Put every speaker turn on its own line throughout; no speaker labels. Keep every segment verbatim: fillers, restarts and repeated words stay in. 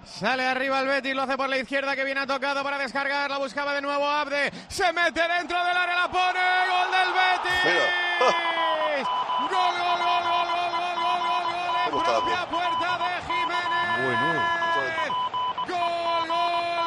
Sale arriba el Betis, lo hace por la izquierda, que viene tocado para descargar, la buscaba de nuevo Abde, se mete dentro del área, la pone, gol del Betis. Gol, gol, gol, gol, gol, gol, gol, gol, gol, en propia puerta de Jiménez.
Bueno.
Gol, gol,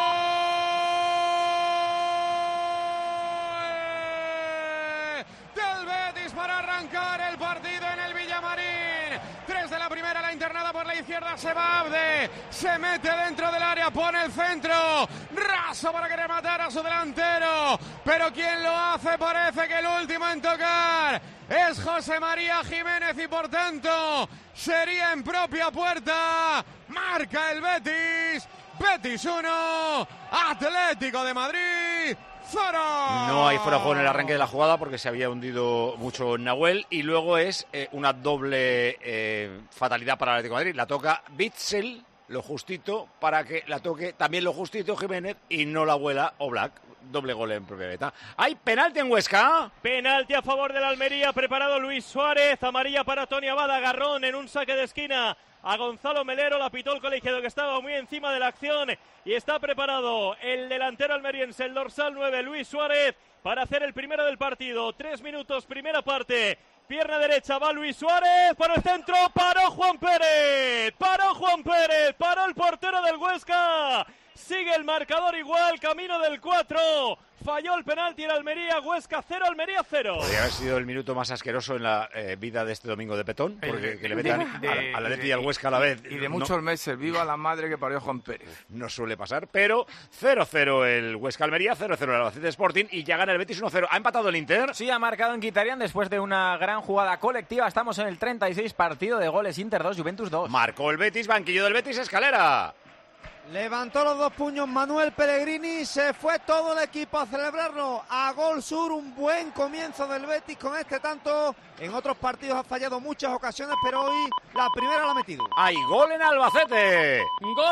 gol del Betis para arrancar el partido en el Villamarín. Tres de la primera, la internada por la izquierda, se va Abde, se mete dentro del área, pone el centro, raso para que rematara a su delantero, pero quien lo hace parece que el último en tocar es José María Jiménez y por tanto sería en propia puerta. Marca el Betis, Betis uno, Atlético de Madrid cero.
No hay fuera de juego en el arranque de la jugada porque se había hundido mucho Nahuel y luego es eh, una doble eh, fatalidad para el Atlético de Madrid. La toca Bitzel, lo justito, para que la toque también lo justito Jiménez y no la vuela Oblak. Doble gol en propia meta. ¿Hay penalti en Huesca?
Penalti a favor de la Almería, preparado Luis Suárez, amarilla para Tony Abad, agarrón en un saque de esquina a Gonzalo Melero, la pitó el colegiado que estaba muy encima de la acción y está preparado el delantero almeriense, el dorsal nueve, Luis Suárez, para hacer el primero del partido. Tres minutos, primera parte. Pierna derecha, va Luis Suárez, para el centro, paró Juan Pérez, paró Juan Pérez, paró el portero del Huesca. Sigue el marcador igual, camino del cuatro. Falló el penalti en Almería, Huesca cero, Almería cero.
Podría haber sido el minuto más asqueroso en la eh, vida de este domingo de Petón, porque que le metan
de,
al, al Atleti y al Huesca a la vez.
Y de
no,
muchos meses, viva la madre que parió Juan Pérez.
No suele pasar, pero cero cero el Huesca-Almería, cero cero el Albacete Sporting y ya gana el Betis uno cero. ¿Ha empatado el Inter?
Sí, ha marcado en Guitarian después de una gran jugada colectiva. Estamos en el treinta y seis, partido de goles, Inter dos, Juventus dos.
Marcó el Betis, banquillo del Betis, Escalera.
Levantó los dos puños Manuel Pellegrini, se fue todo el equipo a celebrarlo a gol sur, un buen comienzo del Betis con este tanto. En otros partidos ha fallado muchas ocasiones, pero hoy la primera la ha metido.
¡Hay gol en Albacete!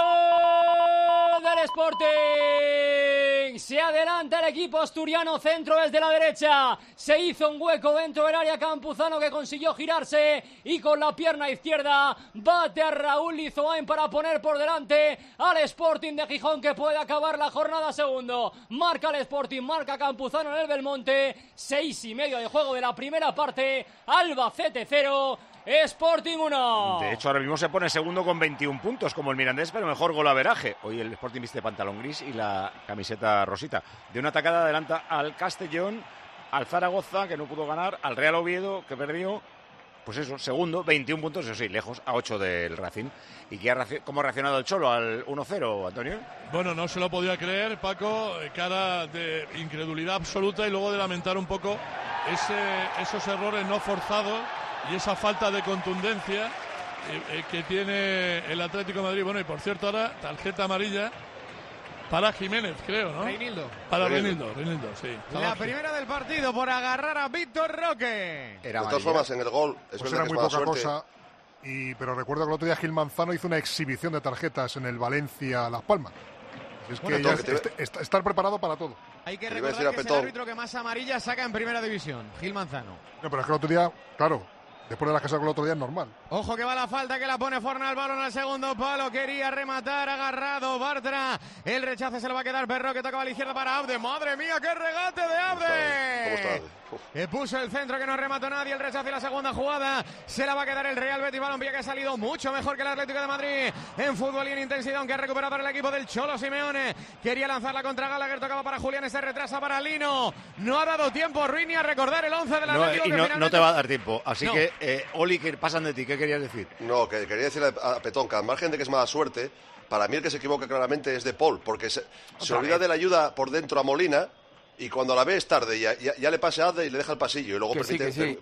¡Gol del Sporting! Se adelanta el equipo asturiano, centro desde la derecha. Se hizo un hueco dentro del área Campuzano que consiguió girarse y con la pierna izquierda bate a Raúl Lizoain para poner por delante al Sporting de Gijón que puede acabar la jornada segundo. Marca el Sporting, marca Campuzano en el Belmonte. Seis y medio de juego de la primera parte. Albacete cero, Sporting uno.
De hecho, ahora mismo se pone segundo con veintiún puntos, como el Mirandés, pero mejor golaveraje. Hoy el Sporting viste pantalón gris y la camiseta rosita. De una tacada adelanta al Castellón, al Zaragoza, que no pudo ganar, al Real Oviedo, que perdió. Pues eso, segundo, veintiún puntos, eso sí, lejos, a ocho del Racing. ¿Y qué ha, cómo ha reaccionado el Cholo al uno cero, Antonio?
Bueno, no se lo podía creer, Paco, cara de incredulidad absoluta y luego de lamentar un poco ese, esos errores no forzados y esa falta de contundencia eh, eh, que tiene el Atlético de Madrid. Bueno, y por cierto, ahora tarjeta amarilla para Jiménez, creo, ¿no?
Reinildo.
Para Reinildo, Reinildo, sí.
La primera del partido por agarrar a Víctor Roque.
Era de todas formas, en el gol es
pues
verdad
era
que
muy
es mala
poca
suerte.
cosa. Y, pero recuerdo que el otro día Gil Manzano hizo una exhibición de tarjetas en el Valencia-Las Palmas. Es que
Bueno,
ya
que te-
es- est- est- estar preparado para todo.
Hay que
Te iba a
recordar
decir a
que es el
Petón.
árbitro que más amarilla saca en primera división, Gil Manzano.
No, pero es que el otro día, claro, después de la que sacó el otro día es normal.
Ojo que va la falta, que la pone Fornal, balón al segundo palo, quería rematar, agarrado Bartra, el rechace se lo va a quedar Perro, que tocaba a la izquierda para Abde, madre mía, qué regate de Abde.
¿Cómo está? Uf.
Que puso el centro que no remató nadie, el rechace y la segunda jugada se la va a quedar el Real Betis Balompié, que ha salido mucho mejor que el Atlético de Madrid en fútbol y en intensidad, aunque ha recuperado para el equipo del Cholo Simeone. Quería lanzarla contra Gallagher, tocaba para Julián, se retrasa para Lino, no ha dado tiempo Ruini a recordar el once del
No,
Atlético.
y
que
no,
finalmente...
no te va a dar tiempo. Así
No.
que, eh, Oli, que pasan de ti, ¿qué querías decir?
No, que quería decirle a Petón que al margen de que es mala suerte, para mí el que se equivoca claramente es De Paul, porque se, se olvida
vez.
de la ayuda por dentro a Molina y cuando la ve es tarde, ya, ya, ya le pasa a Abde y le deja el pasillo y luego
Que sí,
permite,
que sí.